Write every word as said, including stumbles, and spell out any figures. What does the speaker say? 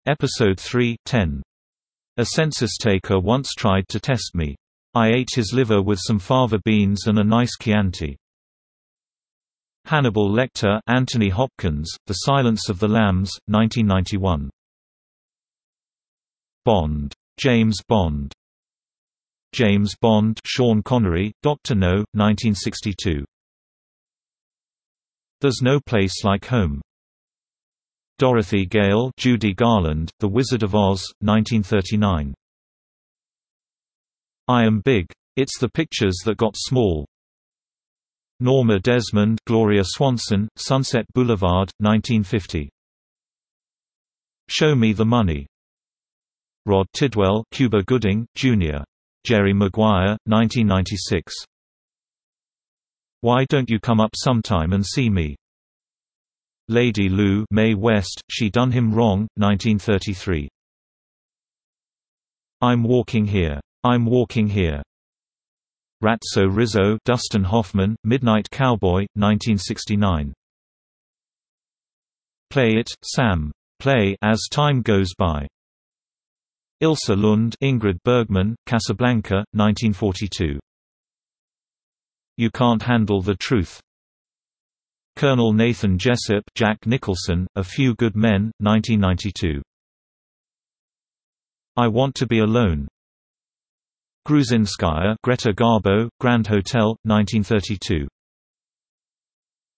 Episode three, ten. A census taker once tried to test me. I ate his liver with some fava beans and a nice Chianti. Hannibal Lecter, Anthony Hopkins, The Silence of the Lambs, nineteen ninety-one. Bond. James Bond. James Bond, Sean Connery, Doctor No, nineteen sixty-two. There's No Place Like Home. Dorothy Gale, Judy Garland, The Wizard of Oz, nineteen thirty-nine. I Am Big. It's the Pictures That Got Small. Norma Desmond, Gloria Swanson, Sunset Boulevard, nineteen fifty. Show Me the Money. Rod Tidwell, Cuba Gooding, Junior Jerry Maguire, nineteen ninety-six. Why Don't You Come Up Sometime and See Me? Lady Lou, Mae West, She Done Him Wrong, nineteen thirty-three. I'm Walking Here. I'm Walking Here. Ratso Rizzo, Dustin Hoffman, Midnight Cowboy, nineteen sixty-nine. Play It, Sam. Play As Time Goes By. Ilse Lund, Ingrid Bergman, Casablanca, nineteen forty-two. You Can't Handle the Truth. Colonel Nathan Jessup, Jack Nicholson, A Few Good Men, nineteen ninety-two. I Want to Be Alone. Gruzinskaya, Greta Garbo, Grand Hotel, nineteen thirty-two.